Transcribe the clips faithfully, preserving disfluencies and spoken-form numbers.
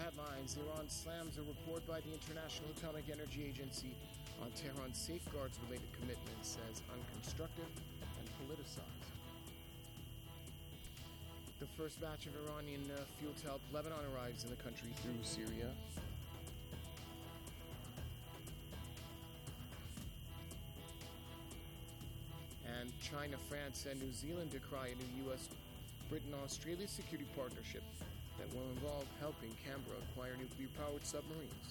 headlines. Iran slams a report by the International Atomic Energy Agency on Tehran's safeguards-related commitments as unconstructive and politicized. The first batch of Iranian uh, fuel to help Lebanon arrives in the country through Syria. And China, France, and New Zealand decry a new U S Britain-Australia security partnership that will involve helping Canberra acquire nuclear-powered submarines.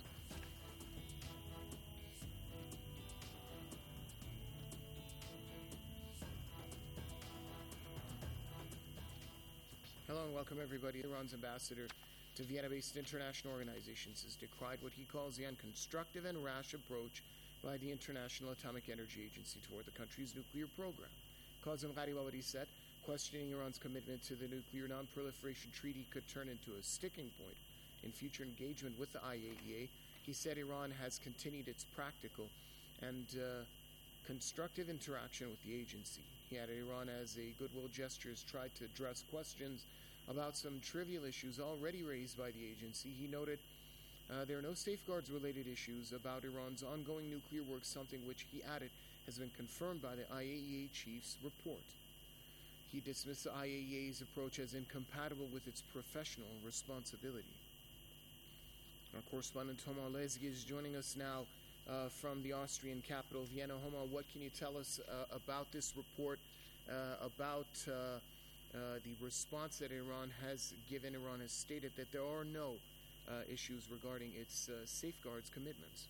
Hello and welcome everybody. Iran's ambassador to Vienna-based international organizations has decried what he calls the unconstructive and rash approach by the International Atomic Energy Agency toward the country's nuclear program. Kazem Gharibabadi said, questioning Iran's commitment to the Nuclear Non-Proliferation Treaty could turn into a sticking point in future engagement with the I A E A. He said Iran has continued its practical and uh, constructive interaction with the agency. He added Iran, as a goodwill gesture, has tried to address questions about some trivial issues already raised by the agency. He noted uh, there are no safeguards-related issues about Iran's ongoing nuclear work, something which, he added, has been confirmed by the I A E A chief's report. He dismissed the I A E A's approach as incompatible with its professional responsibility. Our correspondent Homa Lezgi is joining us now uh, from the Austrian capital, Vienna. Homa, what can you tell us uh, about this report, uh, about uh, uh, the response that Iran has given? Iran has stated that there are no uh, issues regarding its uh, safeguards commitments.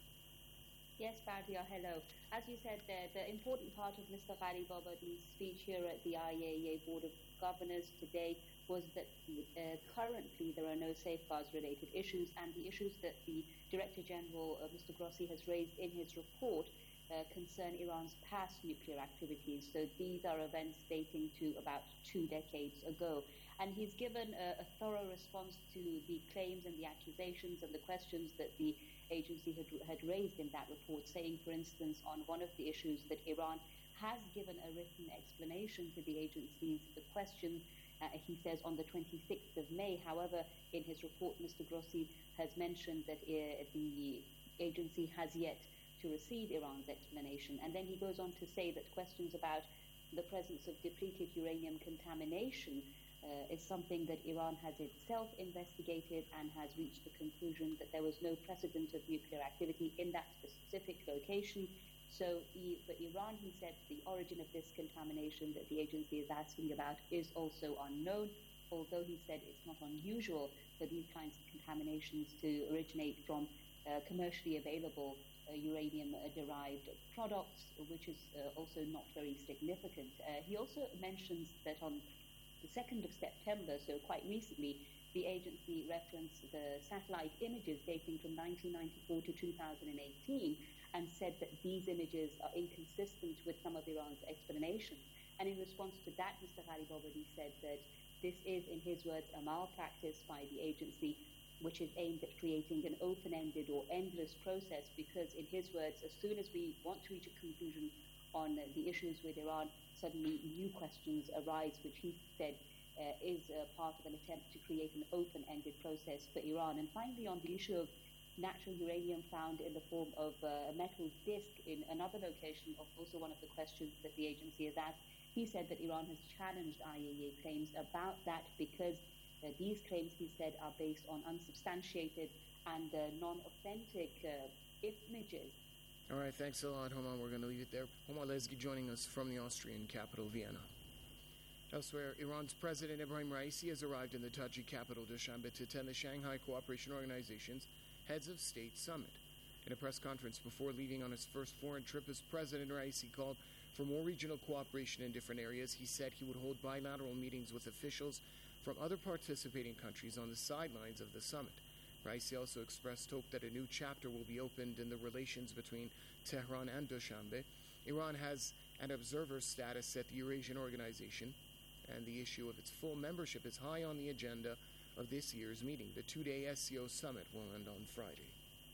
Yes, Bardia, hello. As you said, the, the important part of Mister Gharibabadi's speech here at the I A E A Board of Governors today was that uh, currently there are no safeguards-related issues, and the issues that the Director General, uh, Mister Grossi, has raised in his report uh, concern Iran's past nuclear activities. So these are events dating to about two decades ago. And he's given a, a thorough response to the claims and the accusations and the questions that the agency had, had raised in that report, saying, for instance, on one of the issues that Iran has given a written explanation to the agency's question, uh, he says, on the twenty-sixth of May. However, in his report, Mister Grossi has mentioned that uh, the agency has yet to receive Iran's explanation. And then he goes on to say that questions about the presence of depleted uranium contamination Uh, is something that Iran has itself investigated and has reached the conclusion that there was no precedent of nuclear activity in that specific location. So the, for Iran, he said, the origin of this contamination that the agency is asking about is also unknown, although he said it's not unusual for these kinds of contaminations to originate from uh, commercially available uh, uranium-derived products, which is uh, also not very significant. Uh, he also mentions that on the second of September, so quite recently, the agency referenced the satellite images dating from nineteen ninety-four to two thousand eighteen and said that these images are inconsistent with some of Iran's explanations. And in response to that, Mister Gharibabadi said that this is, in his words, a malpractice by the agency, which is aimed at creating an open-ended or endless process, because, in his words, as soon as we want to reach a conclusion on the issues with Iran, suddenly new questions arise, which he said uh, is uh, part of an attempt to create an open-ended process for Iran. And finally, on the issue of natural uranium found in the form of uh, a metal disc in another location, of also one of the questions that the agency has asked, he said that Iran has challenged I A E A claims about that because uh, these claims, he said, are based on unsubstantiated and uh, non-authentic uh, images. All right, thanks a lot, Homa. We're going to leave it there. Homa Lezgi joining us from the Austrian capital, Vienna. Elsewhere, Iran's President Ebrahim Raisi has arrived in the Tajik capital, Dushanbe, to attend the Shanghai Cooperation Organization's Heads of State Summit. In a press conference before leaving on his first foreign trip as President, Raisi called for more regional cooperation in different areas. He said he would hold bilateral meetings with officials from other participating countries on the sidelines of the summit. Raisi also expressed hope that a new chapter will be opened in the relations between Tehran and Dushanbe. Iran has an observer status at the Eurasian Organization, and the issue of its full membership is high on the agenda of this year's meeting. The two-day S C O summit will end on Friday.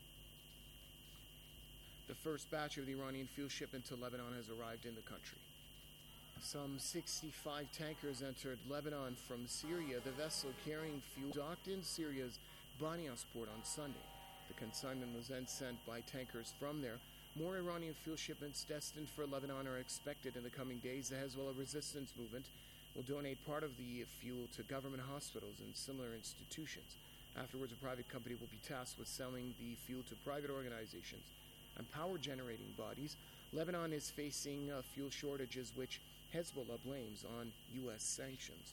The first batch of the Iranian fuel shipment to Lebanon has arrived in the country. Some sixty-five tankers entered Lebanon from Syria. The vessel carrying fuel docked in Syria's Banias port on Sunday. The consignment was then sent by tankers from there. More Iranian fuel shipments destined for Lebanon are expected in the coming days. The Hezbollah resistance movement will donate part of the fuel to government hospitals and similar institutions. Afterwards, a private company will be tasked with selling the fuel to private organizations and power-generating bodies. Lebanon is facing uh, fuel shortages, which Hezbollah blames on U S sanctions.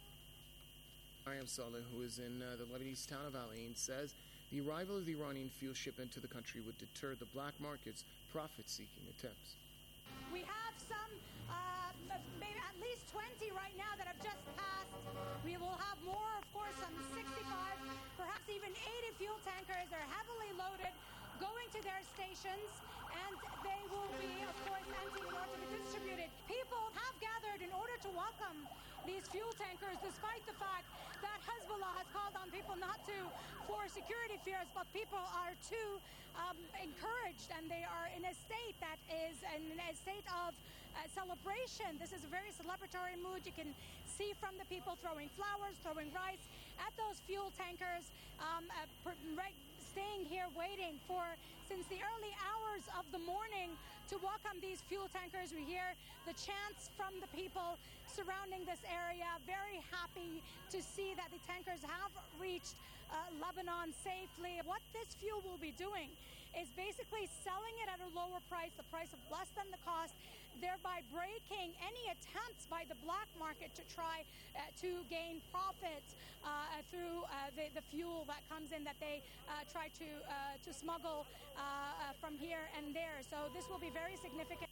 Mariam Saleh, who is in uh, the Lebanese town of Al Ain, says the arrival of the Iranian fuel shipment to the country would deter the black market's profit-seeking attempts. We have some, uh, maybe at least twenty right now that have just passed. We will have more, of course, some sixty-five, perhaps even eighty fuel tankers. They're heavily loaded, going to their stations, and they will be, of course, emptied in order to be distributed. People have gathered in order to welcome these fuel tankers, despite the fact that Hezbollah has called on people not to for security fears, but people are too um, encouraged, and they are in a state that is in a state of uh, celebration. This is a very celebratory mood. You can see from the people throwing flowers, throwing rice at those fuel tankers, um, uh, per- right, staying here waiting for, since the early hours of the morning, to welcome these fuel tankers. We hear the chants from the people surrounding this area, very happy to see that the tankers have reached uh, Lebanon safely. What this fuel will be doing is basically selling it at a lower price, the price of less than the cost, thereby breaking any attempts by the black market to try uh, to gain profit uh, through uh, the, the fuel that comes in that they uh, try to uh, to smuggle uh, uh, from here and there. So this will be very significant.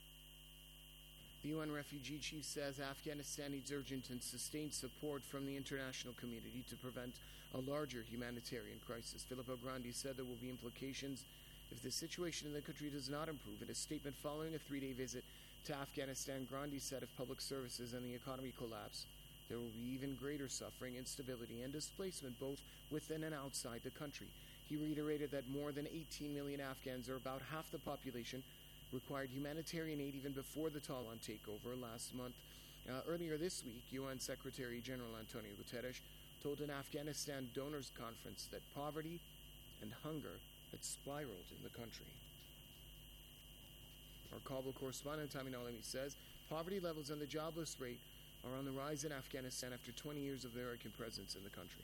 The U N refugee chief says Afghanistan needs urgent and sustained support from the international community to prevent a larger humanitarian crisis. Filippo Grandi said there will be implications if the situation in the country does not improve. In a statement following a three-day visit to Afghanistan, Grandi said if public services and the economy collapse, there will be even greater suffering, instability, and displacement both within and outside the country. He reiterated that more than eighteen million Afghans, or about half the population, required humanitarian aid even before the Taliban takeover last month. Uh, earlier this week, U N Secretary General Antonio Guterres told an Afghanistan donors conference that poverty and hunger had spiraled in the country. Our Kabul correspondent Tamin Alemi says poverty levels and the jobless rate are on the rise in Afghanistan after twenty years of American presence in the country.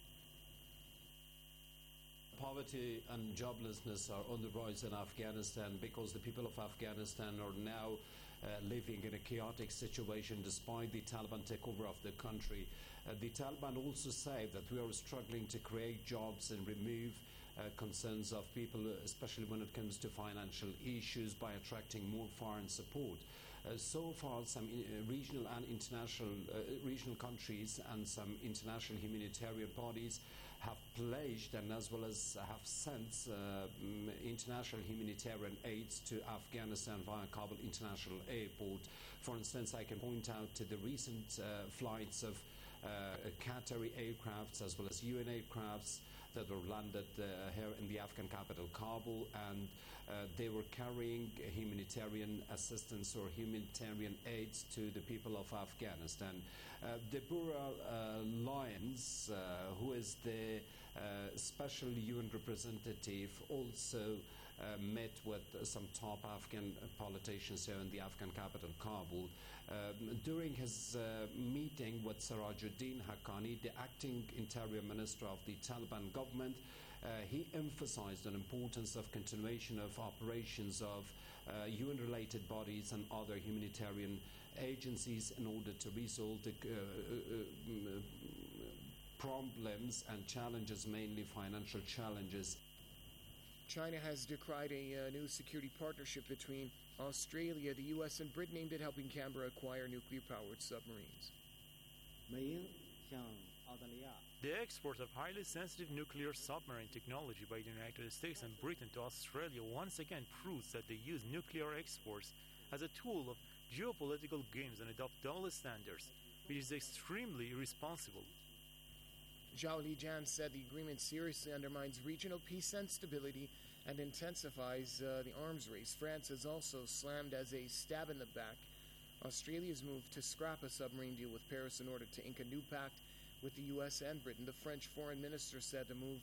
Poverty and joblessness are on the rise in Afghanistan because the people of Afghanistan are now uh, living in a chaotic situation despite the Taliban takeover of the country. Uh, the Taliban also say that we are struggling to create jobs and remove uh, concerns of people, especially when it comes to financial issues, by attracting more foreign support. Uh, so far, some in, uh, regional and international uh, regional countries and some international humanitarian bodies have pledged and as well as have sent uh, international humanitarian aids to Afghanistan via Kabul International Airport. For instance, I can point out to the recent uh, flights of uh, Qatari aircrafts as well as U N aircrafts that were landed uh, here in the Afghan capital, Kabul, and uh, they were carrying humanitarian assistance or humanitarian aids to the people of Afghanistan. Uh, Deborah uh, Lyons, uh, who is the uh, special U N representative, also uh, met with some top Afghan politicians here in the Afghan capital, Kabul. Um, during his uh, meeting with Sirajuddin Haqqani, the acting interior minister of the Taliban government, uh, he emphasized the importance of continuation of operations of uh, U N-related bodies and other humanitarian agencies in order to resolve the uh, uh, uh, problems and challenges, mainly financial challenges. China has decried a uh, new security partnership between Australia, the U S, and Britain aimed at helping Canberra acquire nuclear-powered submarines. The export of highly sensitive nuclear submarine technology by the United States and Britain to Australia once again proves that they use nuclear exports as a tool of geopolitical games and adopt double standards, which is extremely irresponsible. Zhao Lijian said the agreement seriously undermines regional peace and stability and intensifies uh, the arms race. France has also slammed as a stab in the back Australia's move to scrap a submarine deal with Paris in order to ink a new pact with the U S and Britain. The French foreign minister said the move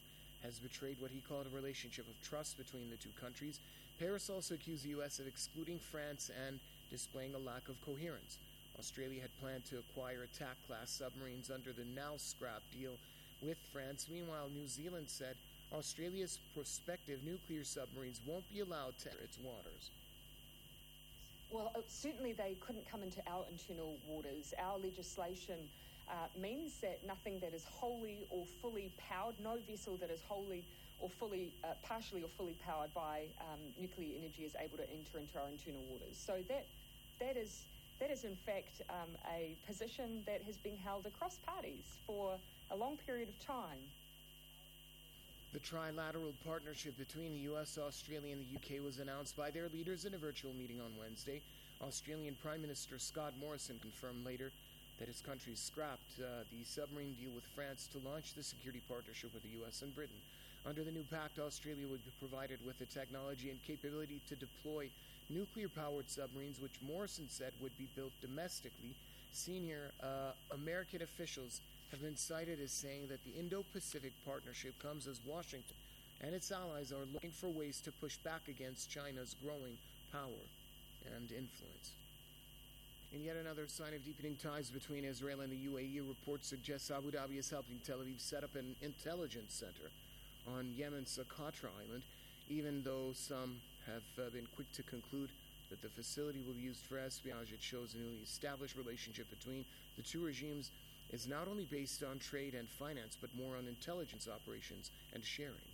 has betrayed what he called a relationship of trust between the two countries. Paris also accused the U S of excluding France and displaying a lack of coherence. Australia had planned to acquire attack-class submarines under the now-scrapped deal with France. Meanwhile, New Zealand said Australia's prospective nuclear submarines won't be allowed to enter its waters. Well, uh, certainly they couldn't come into our internal waters. Our legislation uh, means that nothing that is wholly or fully powered, no vessel that is wholly or fully, uh, partially or fully powered by um, nuclear energy is able to enter into our internal waters. So that that is that is in fact um, a position that has been held across parties for a long period of time. The trilateral partnership between the U S, Australia, and the U K was announced by their leaders in a virtual meeting on Wednesday. Australian Prime Minister Scott Morrison confirmed later that his country scrapped uh, the submarine deal with France to launch the security partnership with the U S and Britain. Under the new pact, Australia would be provided with the technology and capability to deploy nuclear-powered submarines, which Morrison said would be built domestically. Senior uh, American officials have been cited as saying that the Indo-Pacific Partnership comes as Washington and its allies are looking for ways to push back against China's growing power and influence. In yet another sign of deepening ties between Israel and the U A E, a report suggests Abu Dhabi is helping Tel Aviv set up an intelligence center on Yemen's Socotra Island, even though some have uh, been quick to conclude that the facility will be used for espionage. It shows a newly established relationship between the two regimes is not only based on trade and finance, but more on intelligence operations and sharing.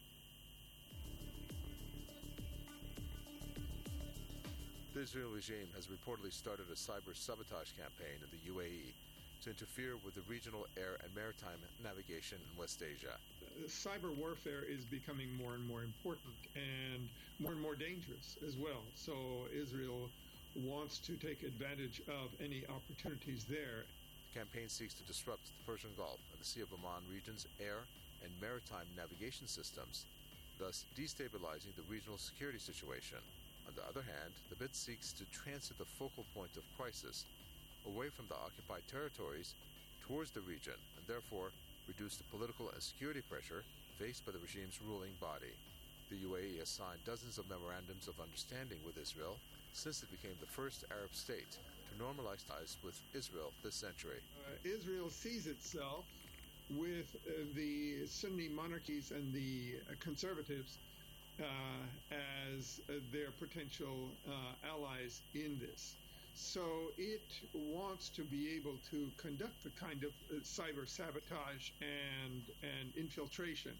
The Israeli regime has reportedly started a cyber sabotage campaign in the U A E to interfere with the regional air and maritime navigation in West Asia. Cyber warfare is becoming more and more important and more and more dangerous as well. So Israel wants to take advantage of any opportunities there. The campaign seeks to disrupt the Persian Gulf and the Sea of Oman region's air and maritime navigation systems, thus destabilizing the regional security situation. On the other hand, the bid seeks to transfer the focal point of crisis away from the occupied territories towards the region, and therefore reduce the political and security pressure faced by the regime's ruling body. The U A E has signed dozens of memorandums of understanding with Israel since it became the first Arab state to normalize ties with Israel this century. Uh, Israel sees itself with uh, the Sunni monarchies and the uh, conservatives uh, as uh, their potential uh, allies in this. So it wants to be able to conduct the kind of uh, cyber sabotage and and infiltration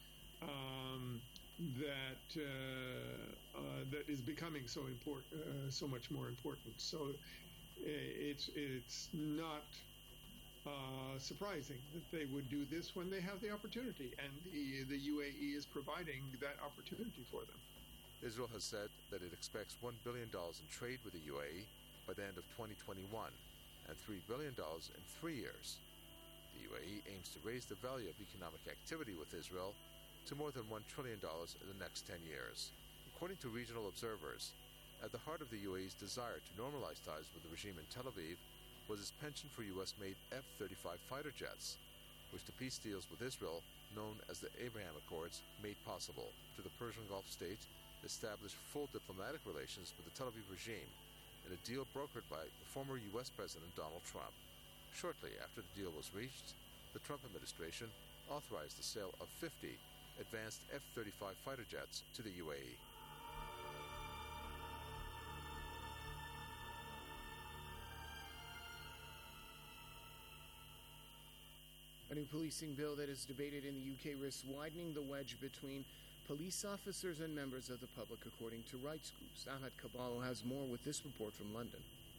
um, that uh, uh, that is becoming so important, uh, so much more important. So uh, it's it's not uh, surprising that they would do this when they have the opportunity, and the the U A E is providing that opportunity for them. Israel has said that it expects one billion dollars in trade with the U A E by the end of twenty twenty-one, and three billion dollars in three years. The U A E aims to raise the value of economic activity with Israel to more than one trillion dollars in the next ten years. According to regional observers, at the heart of the U A E's desire to normalize ties with the regime in Tel Aviv was its penchant for U S-made F thirty-five fighter jets, which the peace deals with Israel, known as the Abraham Accords, made possible. To the Persian Gulf state established full diplomatic relations with the Tel Aviv regime in a deal brokered by the former U S President Donald Trump. Shortly after the deal was reached, the Trump administration authorized the sale of fifty advanced F thirty-five fighter jets to the U A E. A new policing bill that is debated in the U K risks widening the wedge between police officers and members of the public, according to rights groups. Ahmed Caballo has more with this report from London.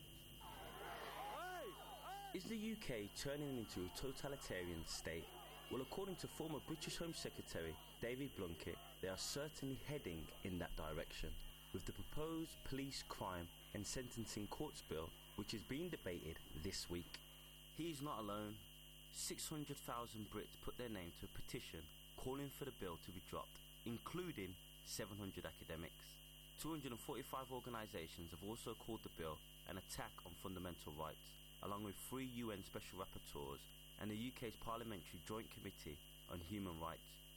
Is the U K turning into a totalitarian state? Well, according to former British Home Secretary David Blunkett, they are certainly heading in that direction, with the proposed police crime and sentencing courts bill, which is being debated this week. He is not alone. six hundred thousand Brits put their name to a petition calling for the bill to be dropped, including seven hundred academics. two hundred forty-five organisations have also called the bill an attack on fundamental rights, along with three U N Special Rapporteurs and the U K's Parliamentary Joint Committee on Human Rights,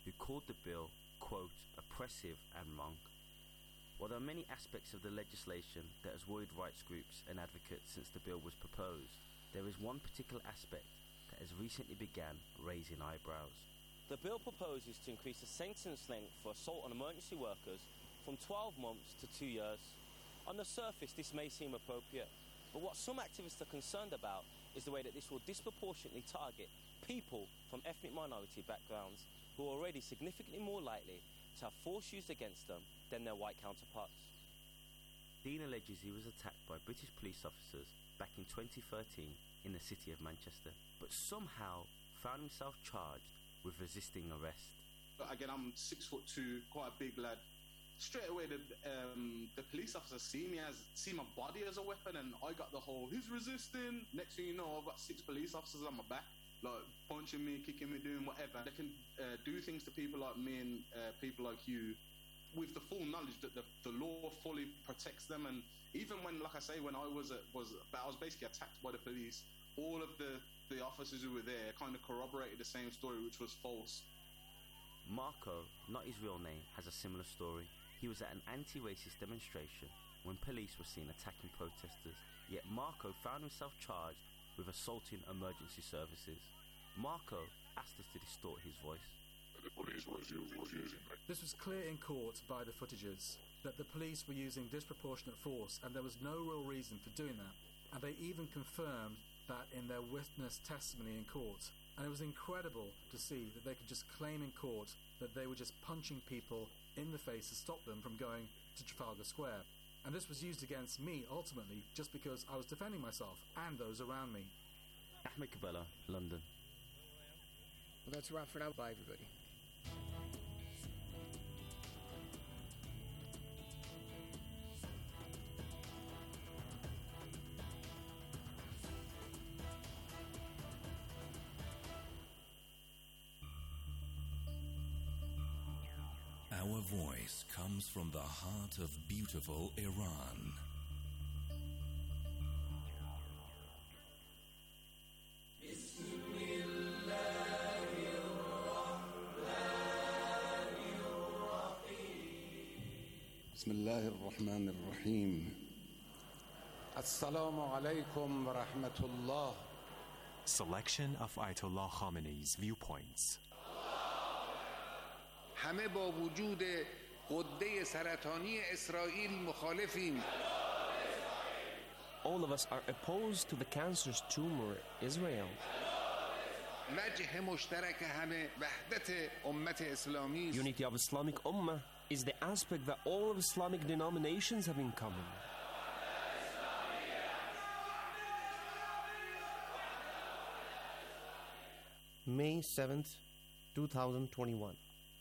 who called the bill, quote, oppressive and wrong. While there are many aspects of the legislation that has worried rights groups and advocates since the bill was proposed, there is one particular aspect that has recently began raising eyebrows. The bill proposes to increase the sentence length for assault on emergency workers from twelve months to two years. On the surface, this may seem appropriate, but what some activists are concerned about is the way that this will disproportionately target people from ethnic minority backgrounds who are already significantly more likely to have force used against them than their white counterparts. Dean alleges he was attacked by British police officers back in twenty thirteen in the city of Manchester, but somehow found himself charged with resisting arrest. Again, I'm six foot two, quite a big lad. Straight away, the um, the police officer see me as see my body as a weapon, and I got the whole he's resisting. Next thing you know, I've got six police officers on my back, like punching me, kicking me, doing whatever. They can uh, do things to people like me and uh, people like you, with the full knowledge that the, the law fully protects them. And even when, like I say, when I was uh, was I was basically attacked by the police, all of the the officers who were there kind of corroborated the same story, which was false. Marco, not his real name, has a similar story. He was at an anti-racist demonstration when police were seen attacking protesters, yet Marco found himself charged with assaulting emergency services. Marco asked us to distort his voice. The police was, was using it. This was clear in court by the footages, that the police were using disproportionate force, and there was no real reason for doing that. And they even confirmed that in their witness testimony in court. And it was incredible to see that they could just claim in court that they were just punching people in the face to stop them from going to Trafalgar Square. And this was used against me, ultimately, just because I was defending myself and those around me. Ahmed Kabela, London. Well, that's a wrap for now. Bye, everybody. Our voice comes from the heart of beautiful Iran. Bismillah ar-Rahman ar-Rahim. Assalamu alaikum wa rahmatullah. Selection of Ayatollah Khamenei's viewpoints. همه با وجود غده سرطانی اسرائیل مخالفیم. All of us are opposed to the cancerous tumor Israel. وجه مشترک همه وحدت امت اسلامی. Unity of Islamic Ummah is the aspect that all of Islamic denominations have in common. May seventh, twenty twenty-one.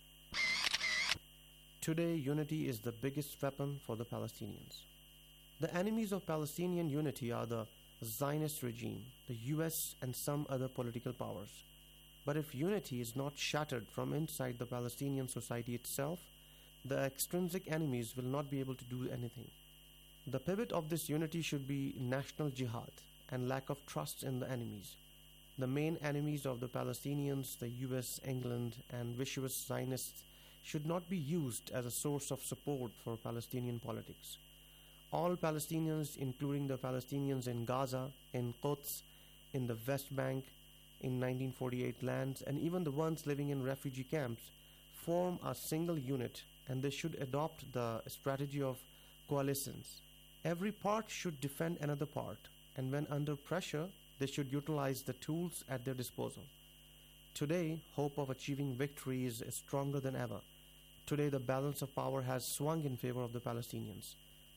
Today, unity is the biggest weapon for the Palestinians. The enemies of Palestinian unity are the Zionist regime, the U S, and some other political powers. But if unity is not shattered from inside the Palestinian society itself, the extrinsic enemies will not be able to do anything. The pivot of this unity should be national jihad and lack of trust in the enemies. The main enemies of the Palestinians, the U S, England, and vicious Zionists, should not be used as a source of support for Palestinian politics. All Palestinians, including the Palestinians in Gaza, in Quds, in the West Bank, in nineteen forty-eight lands, and even the ones living in refugee camps, form a single unit, and they should adopt the strategy of coalitions. Every part should defend another part, and when under pressure, they should utilize the tools at their disposal. Today, hope of achieving victory is stronger than ever. Today, the balance of power has swung in favor of the Palestinians.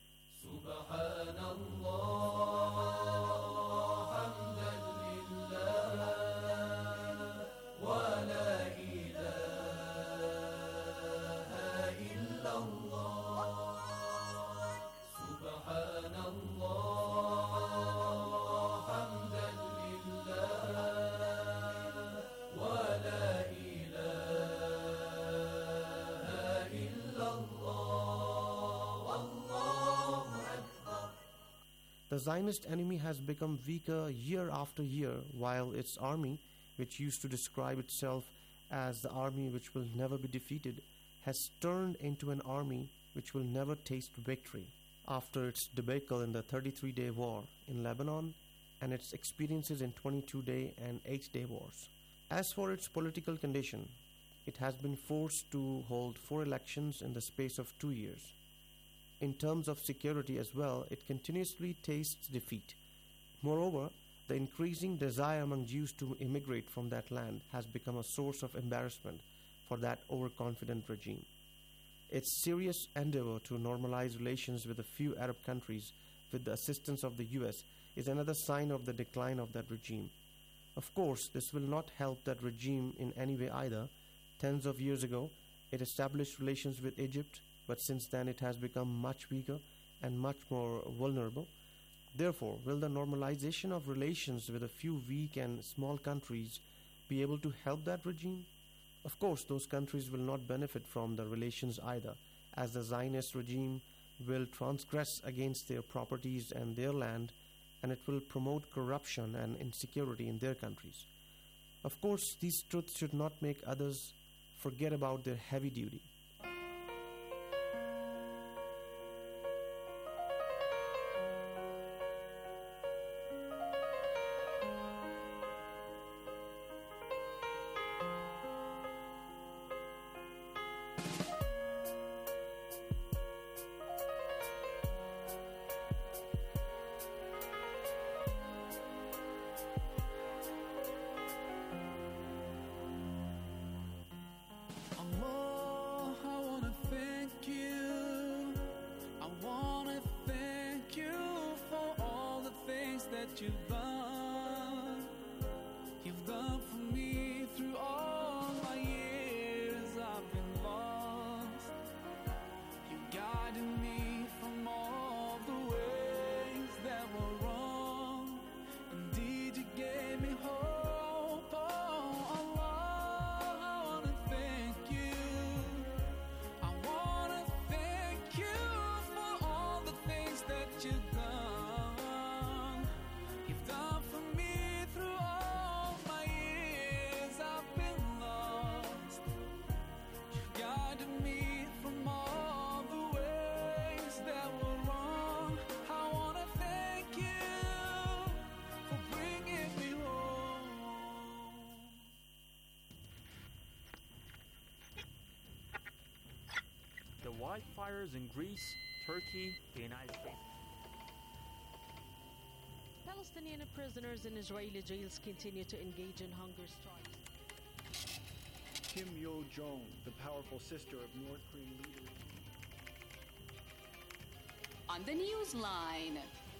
The Zionist enemy has become weaker year after year, while its army, which used to describe itself as the army which will never be defeated has turned into an army which will never taste victory after its debacle in the thirty-three day war in Lebanon and its experiences in twenty-two day and eight day wars. As for its political condition, it has been forced to hold four elections in the space of two years. In terms of security as well, it continuously tastes defeat. Moreover, the increasing desire among Jews to immigrate from that land has become a source of embarrassment for that overconfident regime. Its serious endeavor to normalize relations with a few Arab countries with the assistance of the U S is another sign of the decline of that regime. Of course, this will not help that regime in any way either. Tens of years ago, it established relations with Egypt, but since then it has become much weaker and much more vulnerable. Therefore, will the normalization of relations with a few weak and small countries be able to help that regime? Of course, those countries will not benefit from the relations either, as the Zionist regime will transgress against their properties and their land, and it will promote corruption and insecurity in their countries. Of course, these truths should not make others forget about their heavy duty. Allah, I wanna thank you. I wanna thank you for all the things that you've done. You've done for me through all my years I've been lost. You guided me from all the ways that were wrong. Indeed, you gave me hope. Oh, Allah, I wanna thank you. I wanna thank you for all the things that you've done. You've done for me through all my years I've been lost. You guided me from all the ways that were wrong. I wanna thank you for bringing me home. The wildfires in Greece, Turkey, the United States. Palestinian prisoners in Israeli jails continue to engage in hunger strikes. Kim Yo-jong, the powerful sister of North Korean leader. On the Newsline.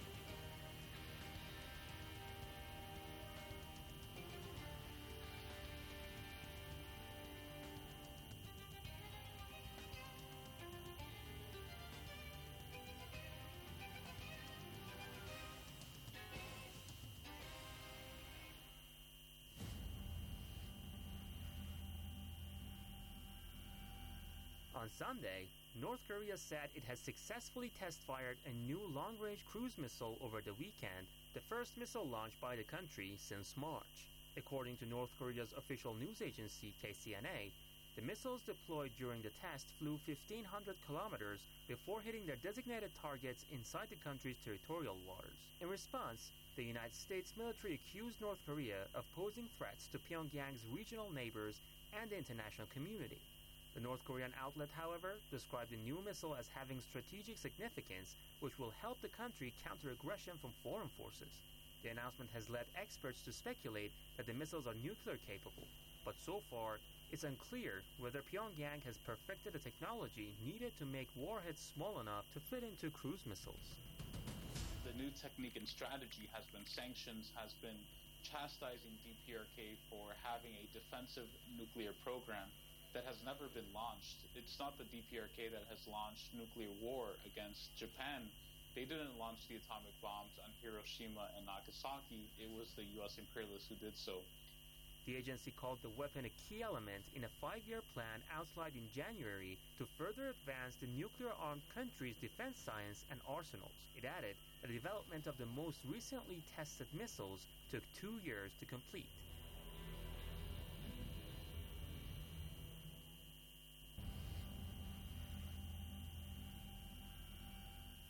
On Sunday, North Korea said it has successfully test-fired a new long-range cruise missile over the weekend, the first missile launched by the country since March. According to North Korea's official news agency K C N A, the missiles deployed during the test flew fifteen hundred kilometers before hitting their designated targets inside the country's territorial waters. In response, the United States military accused North Korea of posing threats to Pyongyang's regional neighbors and the international community. The North Korean outlet, however, described the new missile as having strategic significance, which will help the country counter aggression from foreign forces. The announcement has led experts to speculate that the missiles are nuclear capable, but so far, it's unclear whether Pyongyang has perfected the technology needed to make warheads small enough to fit into cruise missiles. The new technique and strategy has been sanctions, has been chastising D P R K for having a defensive nuclear program that has never been launched. It's not the D P R K that has launched nuclear war against Japan. They didn't launch the atomic bombs on Hiroshima and Nagasaki. It was the U S imperialists who did so. The agency called the weapon a key element in a five-year plan outlined in January to further advance the nuclear-armed country's defense science and arsenals. It added that the development of the most recently tested missiles took two years to complete.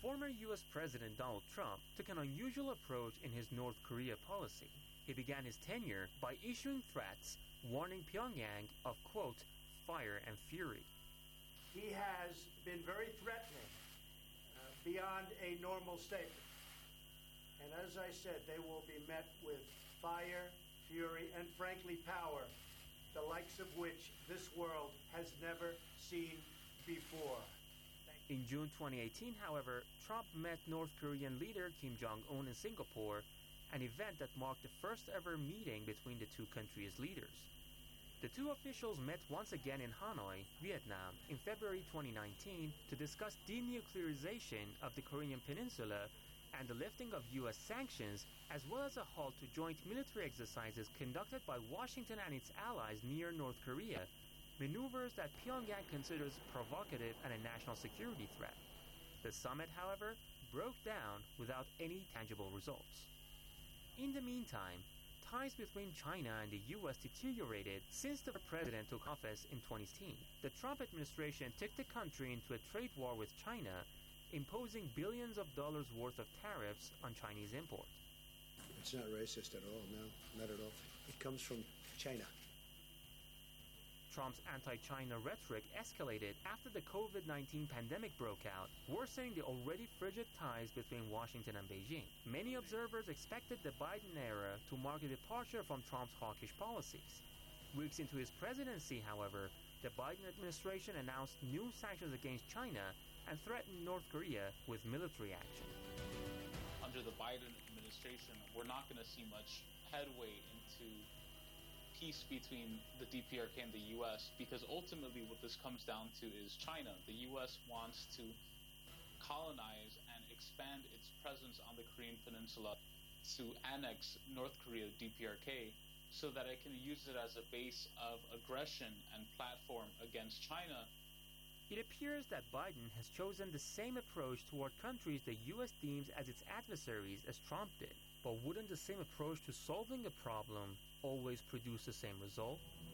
Former U S President Donald Trump took an unusual approach in his North Korea policy. He began his tenure by issuing threats, warning Pyongyang of, quote, fire and fury. He has been very threatening, uh, beyond a normal statement. And as I said, they will be met with fire, fury, and frankly power, the likes of which this world has never seen before. In June twenty eighteen, however, Trump met North Korean leader Kim Jong-un in Singapore, an event that marked the first ever meeting between the two countries' leaders. The two officials met once again in Hanoi, Vietnam, in February twenty nineteen to discuss denuclearization of the Korean Peninsula and the lifting of U S sanctions, as well as a halt to joint military exercises conducted by Washington and its allies near North Korea, maneuvers that Pyongyang considers provocative and a national security threat. The summit, however, broke down without any tangible results. In the meantime, ties between China and the U S deteriorated since the president took office in twenty sixteen. The Trump administration took the country into a trade war with China, imposing billions of dollars worth of tariffs on Chinese import. It's not racist at all, no, not at all. It comes from China. Trump's anti-China rhetoric escalated after the COVID nineteen pandemic broke out, worsening the already frigid ties between Washington and Beijing. Many observers expected the Biden era to mark a departure from Trump's hawkish policies. Weeks into his presidency, however, the Biden administration announced new sanctions against China and threatened North Korea with military action. Under the Biden administration, we're not going to see much headway into peace between the D P R K and the U S, because ultimately what this comes down to is China. The U S wants to colonize and expand its presence on the Korean Peninsula to annex North Korea D P R K so that it can use it as a base of aggression and platform against China. It appears that Biden has chosen the same approach toward countries the U S deems as its adversaries as Trump did. But wouldn't the same approach to solving a problem always produce the same result?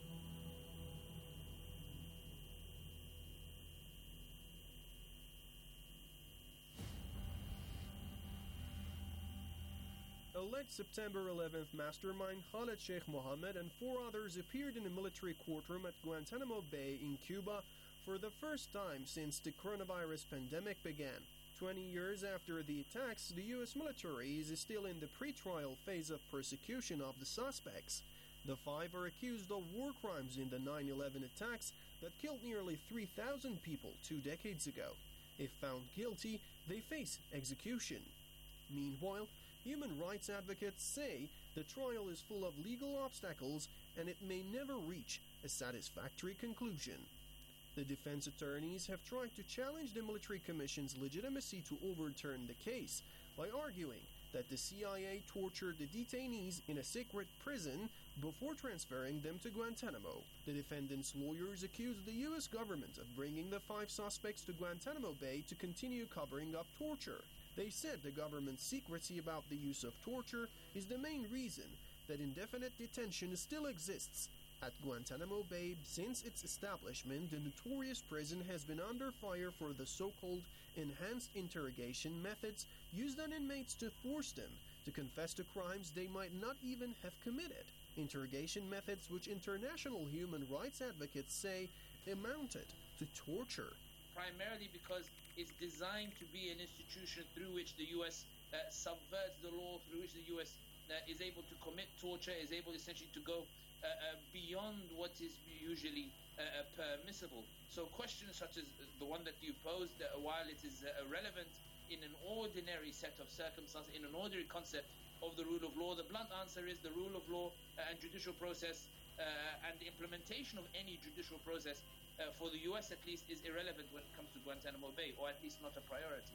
Alleged September eleventh mastermind Khaled Sheikh Mohammed and four others appeared in a military courtroom at Guantanamo Bay in Cuba for the first time since the coronavirus pandemic began. Twenty years after the attacks, the U S military is still in the pre-trial phase of prosecution of the suspects. The five are accused of war crimes in the nine eleven attacks that killed nearly three thousand people two decades ago. If found guilty, they face execution. Meanwhile, human rights advocates say the trial is full of legal obstacles and it may never reach a satisfactory conclusion. The defense attorneys have tried to challenge the military commission's legitimacy to overturn the case by arguing that the C I A tortured the detainees in a secret prison before transferring them to Guantanamo. The defendants' lawyers accused the U S government of bringing the five suspects to Guantanamo Bay to continue covering up torture. They said the government's secrecy about the use of torture is the main reason that indefinite detention still exists at Guantanamo Bay since its establishment. The notorious prison has been under fire for the so-called enhanced interrogation methods used on inmates to force them to confess to crimes they might not even have committed. Interrogation methods which international human rights advocates say amounted to torture. Primarily because it's designed to be an institution through which the U S uh, subverts the law, through which the U S uh, is able to commit torture, is able essentially to go Uh, uh, beyond what is usually uh, uh, permissible. So questions such as the one that you posed, uh, while it is uh, relevant in an ordinary set of circumstances, in an ordinary concept of the rule of law, the blunt answer is the rule of law uh, and judicial process uh, and the implementation of any judicial process uh, for the U S at least is irrelevant when it comes to Guantanamo Bay, or at least not a priority.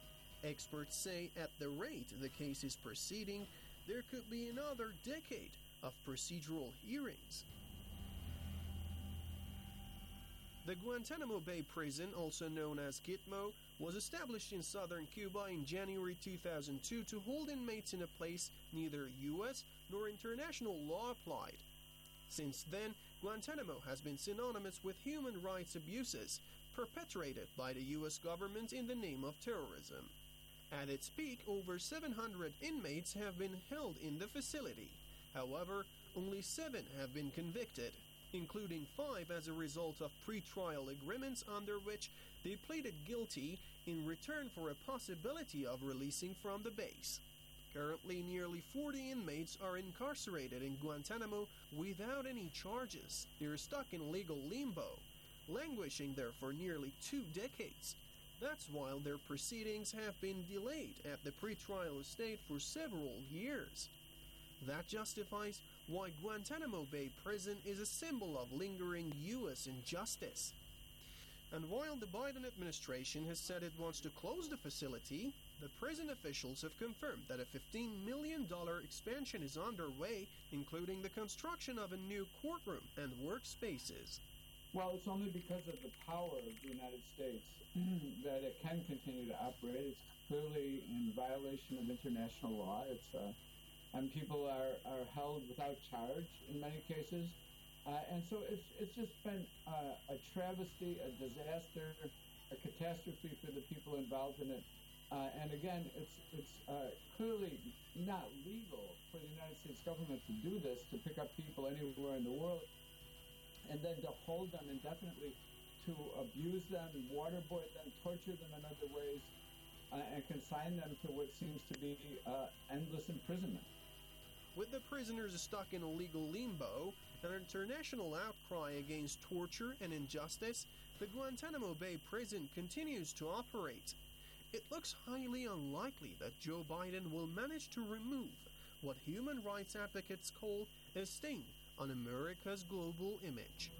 Experts say at the rate the case is proceeding, there could be another decade of procedural hearings. The Guantanamo Bay prison, also known as Gitmo, was established in southern Cuba in January two thousand two to hold inmates in a place neither U S nor international law applied. Since then, Guantanamo has been synonymous with human rights abuses perpetrated by the U S government in the name of terrorism. At its peak, over seven hundred inmates have been held in the facility. However, only seven have been convicted, including five as a result of pre-trial agreements under which they pleaded guilty in return for a possibility of releasing from the base. Currently, nearly forty inmates are incarcerated in Guantanamo without any charges. They're stuck in legal limbo, languishing there for nearly two decades. That's while their proceedings have been delayed at the pretrial state for several years. That justifies why Guantanamo Bay Prison is a symbol of lingering U S injustice. And while the Biden administration has said it wants to close the facility, the prison officials have confirmed that a fifteen million dollars expansion is underway, including the construction of a new courtroom and workspaces. Well, it's only because of the power of the United States that it can continue to operate. It's clearly in violation of international law. It's uh, and people are, are held without charge in many cases. Uh, and so it's it's just been uh, a travesty, a disaster, a catastrophe for the people involved in it. Uh, and again, it's it's uh, clearly not legal for the United States government to do this, to pick up people anywhere in the world, and then to hold them indefinitely, to abuse them, waterboard them, torture them in other ways, uh, and consign them to what seems to be uh, endless imprisonment. With the prisoners stuck in a legal limbo, an international outcry against torture and injustice, the Guantanamo Bay Prison continues to operate. It looks highly unlikely that Joe Biden will manage to remove what human rights advocates call a stain on America's global image.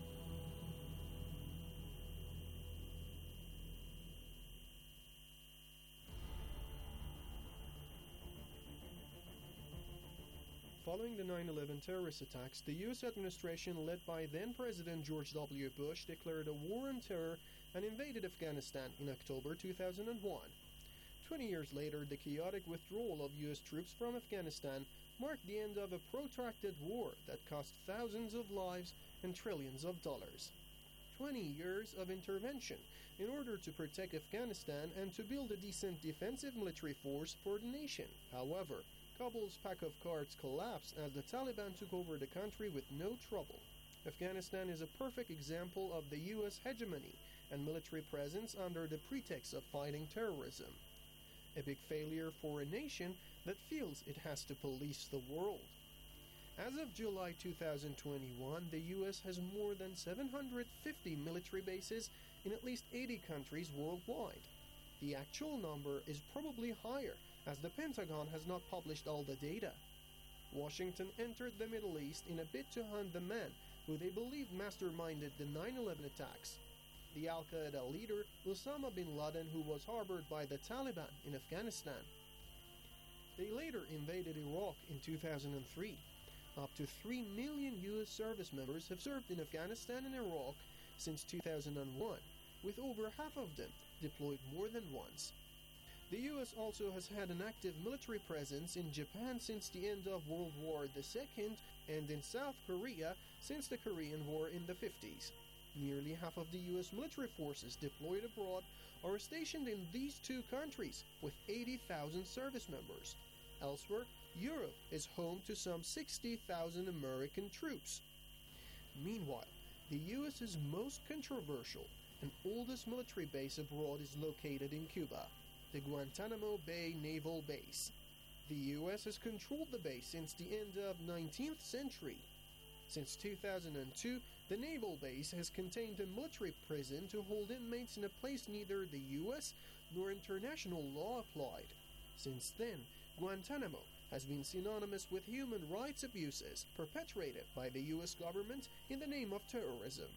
Following the nine eleven terrorist attacks, the U S administration led by then-President George W. Bush declared a war on terror and invaded Afghanistan in October two thousand one. Twenty years later, the chaotic withdrawal of U S troops from Afghanistan marked the end of a protracted war that cost thousands of lives and trillions of dollars. Twenty years of intervention in order to protect Afghanistan and to build a decent defensive military force for the nation. However, Kabul's pack of cards collapsed as the Taliban took over the country with no trouble. Afghanistan is a perfect example of the U S hegemony and military presence under the pretext of fighting terrorism. A big failure for a nation that feels it has to police the world. As of July two thousand twenty-one, the U S has more than seven hundred fifty military bases in at least eighty countries worldwide. The actual number is probably higher, as the Pentagon has not published all the data. Washington entered the Middle East in a bid to hunt the man who they believed masterminded the nine eleven attacks, the Al-Qaeda leader Osama bin Laden, who was harbored by the Taliban in Afghanistan. They later invaded Iraq in two thousand three. Up to three million U S service members have served in Afghanistan and Iraq since two thousand one, with over half of them deployed more than once. The U S also has had an active military presence in Japan since the end of World War the Second and in South Korea since the Korean War in the fifties. Nearly half of the U S military forces deployed abroad are stationed in these two countries, with eighty thousand service members. Elsewhere, Europe is home to some sixty thousand American troops. Meanwhile, the U S's most controversial and oldest military base abroad is located in Cuba, the Guantanamo Bay Naval Base. The U S has controlled the base since the end of nineteenth century. Since two thousand two, the naval base has contained a military prison to hold inmates in a place neither the U S nor international law applied. Since then, Guantanamo has been synonymous with human rights abuses perpetrated by the U S government in the name of terrorism.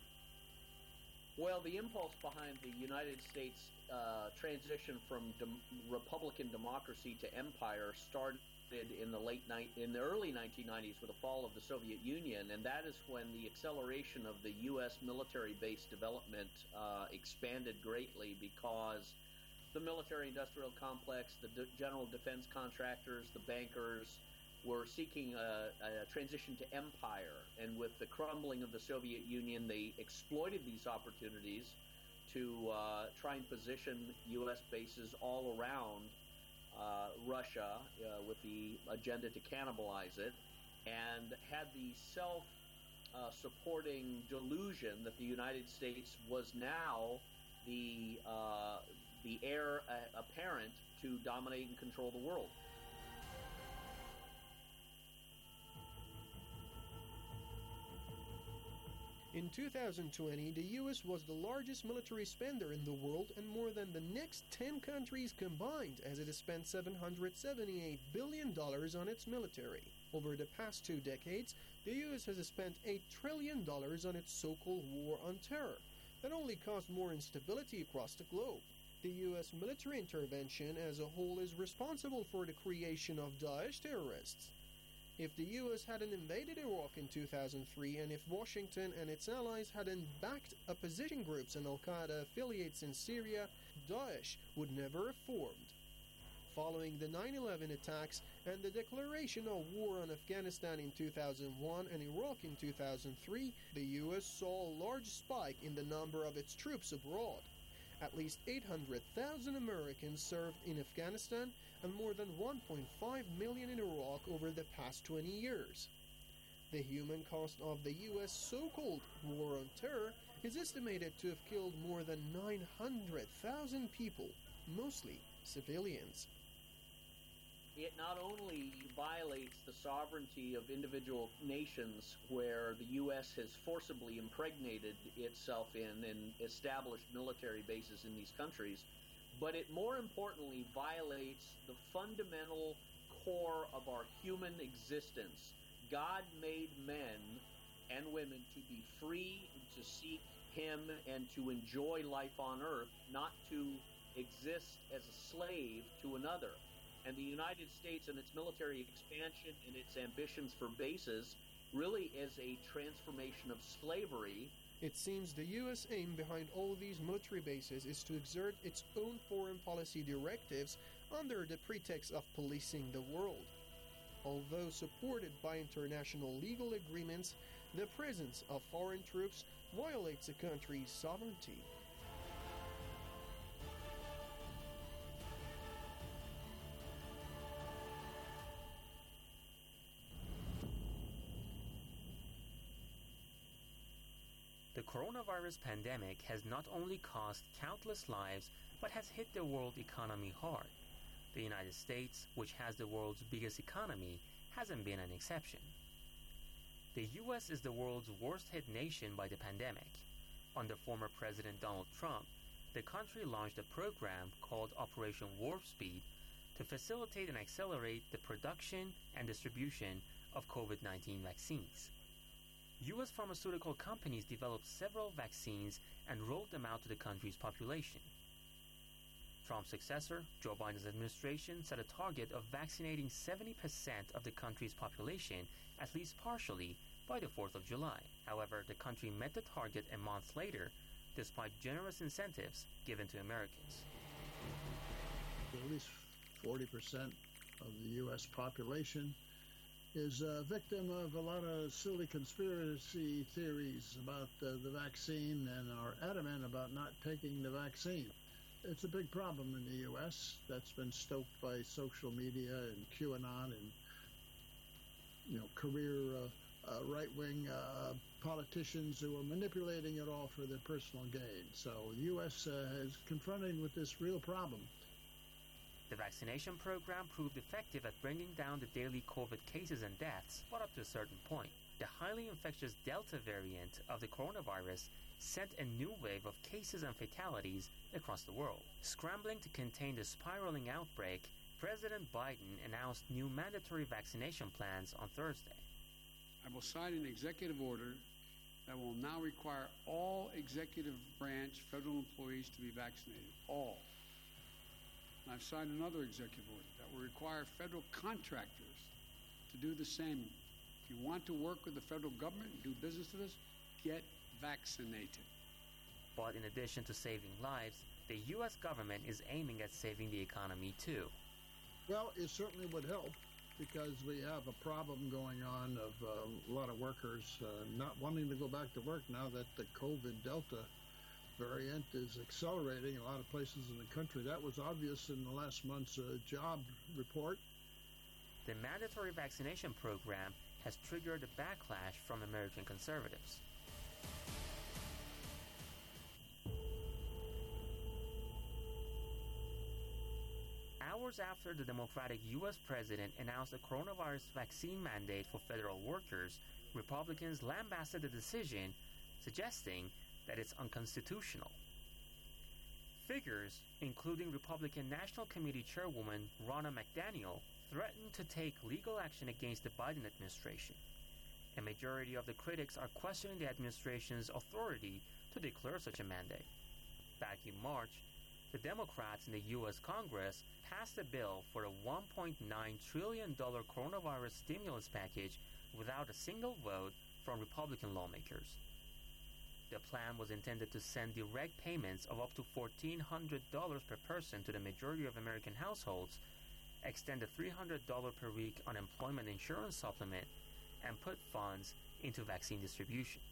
Well, the impulse behind the United States uh, transition from dem- Republican democracy to empire started in the late ni- in the early nineteen nineties with the fall of the Soviet Union, and that is when the acceleration of the U S military base development uh, expanded greatly, because the military-industrial complex, the d- general defense contractors, the bankers were seeking a, a transition to empire, and with the crumbling of the Soviet Union, they exploited these opportunities to uh, try and position U S bases all around uh, Russia uh, with the agenda to cannibalize it, and had the self uh, supporting delusion that the United States was now the uh, the heir uh, apparent to dominate and control the world. In two thousand twenty, the U S was the largest military spender in the world and more than the next ten countries combined, as it has spent seven hundred seventy-eight billion dollars on its military. Over the past two decades, the U S has spent eight trillion dollars on its so-called war on terror that only caused more instability across the globe. The U S military intervention as a whole is responsible for the creation of Daesh terrorists. If the U S hadn't invaded Iraq in two thousand three, and if Washington and its allies hadn't backed opposition groups and al-Qaeda affiliates in Syria, Daesh would never have formed. Following the nine eleven attacks and the declaration of war on Afghanistan in two thousand one and Iraq in two thousand three, the U S saw a large spike in the number of its troops abroad. At least eight hundred thousand Americans served in Afghanistan and more than one point five million in Iraq over the past twenty years. The human cost of the U S so-called war on terror is estimated to have killed more than nine hundred thousand people, mostly civilians. It not only violates the sovereignty of individual nations where the U S has forcibly impregnated itself in and established military bases in these countries, but it more importantly violates the fundamental core of our human existence. God made men and women to be free, to seek Him, and to enjoy life on earth, not to exist as a slave to another. And the United States and its military expansion and its ambitions for bases really is a transformation of slavery. It seems the U S aim behind all these military bases is to exert its own foreign policy directives under the pretext of policing the world. Although supported by international legal agreements, the presence of foreign troops violates a country's sovereignty. The coronavirus pandemic has not only cost countless lives, but has hit the world economy hard. The United States, which has the world's biggest economy, hasn't been an exception. The U S is the world's worst hit nation by the pandemic. Under former President Donald Trump, the country launched a program called Operation Warp Speed to facilitate and accelerate the production and distribution of COVID nineteen vaccines. U S pharmaceutical companies developed several vaccines and rolled them out to the country's population. Trump's successor, Joe Biden's administration, set a target of vaccinating seventy percent of the country's population, at least partially, by the fourth of July. However, the country met the target a month later, despite generous incentives given to Americans. At least forty percent of the U S population is a victim of a lot of silly conspiracy theories about uh, the vaccine and are adamant about not taking the vaccine. It's a big problem in the U S that's been stoked by social media and QAnon and, you know, career uh, uh, right-wing uh, politicians who are manipulating it all for their personal gain. So the U S uh, is confronted with this real problem. The vaccination program proved effective at bringing down the daily COVID cases and deaths, but up to a certain point. The highly infectious Delta variant of the coronavirus sent a new wave of cases and fatalities across the world. Scrambling to contain the spiraling outbreak, President Biden announced new mandatory vaccination plans on Thursday. I will sign an executive order that will now require all executive branch federal employees to be vaccinated. All. And I've signed another executive order that will require federal contractors to do the same. If you want to work with the federal government and do business with us, get vaccinated. But in addition to saving lives, the U S government is aiming at saving the economy too. Well, it certainly would help because we have a problem going on of uh, a lot of workers uh, not wanting to go back to work now that the COVID Delta variant is accelerating in a lot of places in the country. That was obvious in the last month's uh, job report. The mandatory vaccination program has triggered a backlash from American conservatives. Hours after the Democratic U S president announced a coronavirus vaccine mandate for federal workers, Republicans lambasted the decision, suggesting that it's unconstitutional. Figures, including Republican National Committee Chairwoman Ronna McDaniel, threatened to take legal action against the Biden administration. A majority of the critics are questioning the administration's authority to declare such a mandate. Back in March, the Democrats in the U S Congress passed a bill for a one point nine trillion dollars coronavirus stimulus package without a single vote from Republican lawmakers. The plan was intended to send direct payments of up to fourteen hundred dollars per person to the majority of American households, extend a three hundred dollars per week unemployment insurance supplement, and put funds into vaccine distribution.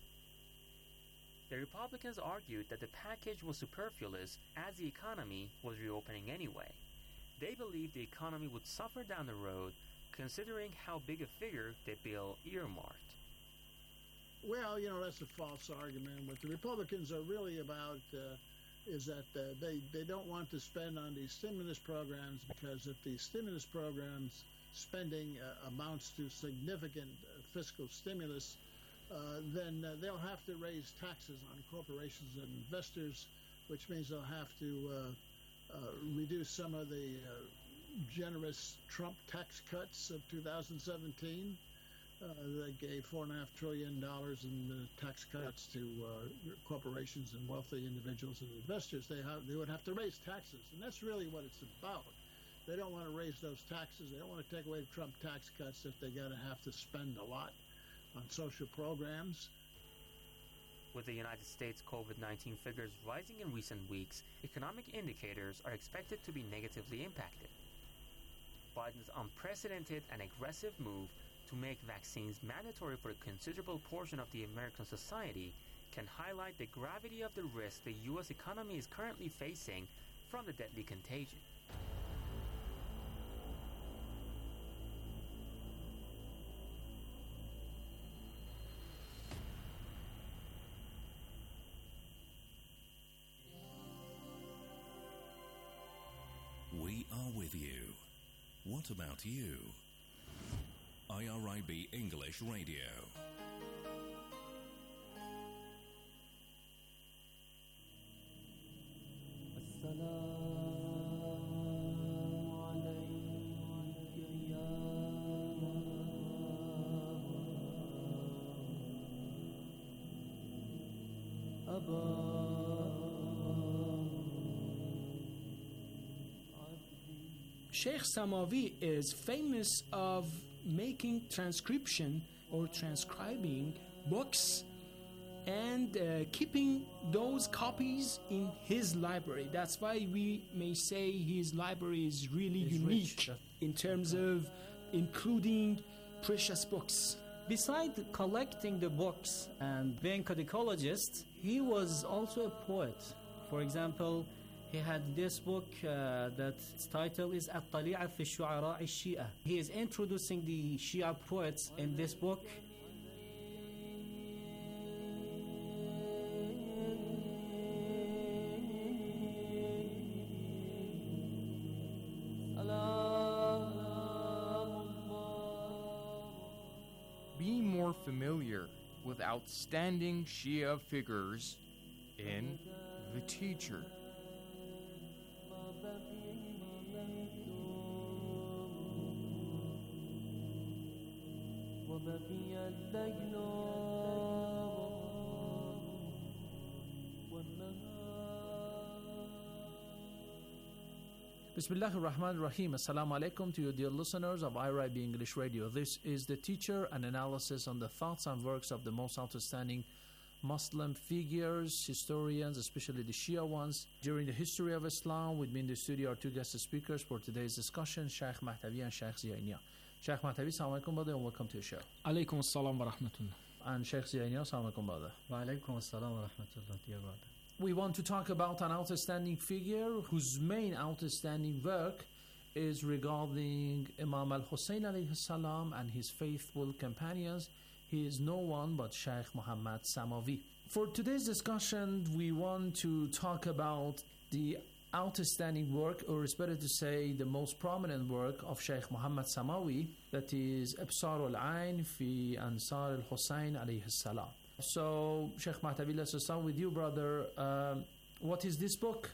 The Republicans argued that the package was superfluous as the economy was reopening anyway. They believed the economy would suffer down the road, considering how big a figure the bill earmarked. Well, you know, that's a false argument. What the Republicans are really about uh, is that uh, they, they don't want to spend on these stimulus programs, because if the stimulus programs spending uh, amounts to significant uh, fiscal stimulus, uh, then uh, they'll have to raise taxes on corporations and investors, which means they'll have to uh, uh, reduce some of the uh, generous Trump tax cuts of two thousand seventeen. Uh, they gave four and a half trillion dollars in uh, tax cuts to uh, corporations and wealthy individuals and investors. They have, they would have to raise taxes, and that's really what it's about. They don't want to raise those taxes. They don't want to take away Trump tax cuts if they got to have to spend a lot on social programs. With the United States COVID nineteen figures rising in recent weeks, economic indicators are expected to be negatively impacted. Biden's unprecedented and aggressive move to make vaccines mandatory for a considerable portion of the American society can highlight the gravity of the risk the U S economy is currently facing from the deadly contagion. We are with you. What about you? I R I B English Radio. Sheikh Samawi is famous of making transcription or transcribing books and uh, keeping those copies in his library. That's why we may say his library is really it's unique rich. in terms of including precious books. Besides collecting the books and being a codicologist, he was also a poet. For example, he had this book uh, that its title is At-Tali'a fi Shu'ara' al-Shia. He is introducing the Shia poets in this book. Be more familiar with outstanding Shia figures in The Teacher. Bismillah ar-Rahman ar-Rahim. Assalamu alaikum to you dear listeners of I R I B English Radio. This is The Teacher, an analysis on the thoughts and works of the most outstanding Muslim figures, historians, especially the Shia ones, during the history of Islam. With me in the studio are two guest speakers for today's discussion, Sheikh Mahtavi and Sheikh Ziyainia. Sheikh Mahtavi, assalamu alaikum brother, and welcome to the show. Alaikum assalam wa rahmatullah. And Sheikh Ziyainia, assalamu alaikum brother. Wa alaikum assalam wa rahmatullah, dear brother. we want to talk about an outstanding figure whose main outstanding work is regarding Imam al-Hussein alayhi salam and his faithful companions. He is no one but Sheikh Muhammad Samawi. For today's discussion, we want to talk about the outstanding work, or it's better to say the most prominent work of Sheikh Muhammad Samawi, that is Ibsar al-Ain fi Ansar al-Hussein alayhi salam. So, Sheikh Mahtabi, let's start with you, brother. Um, what is this book,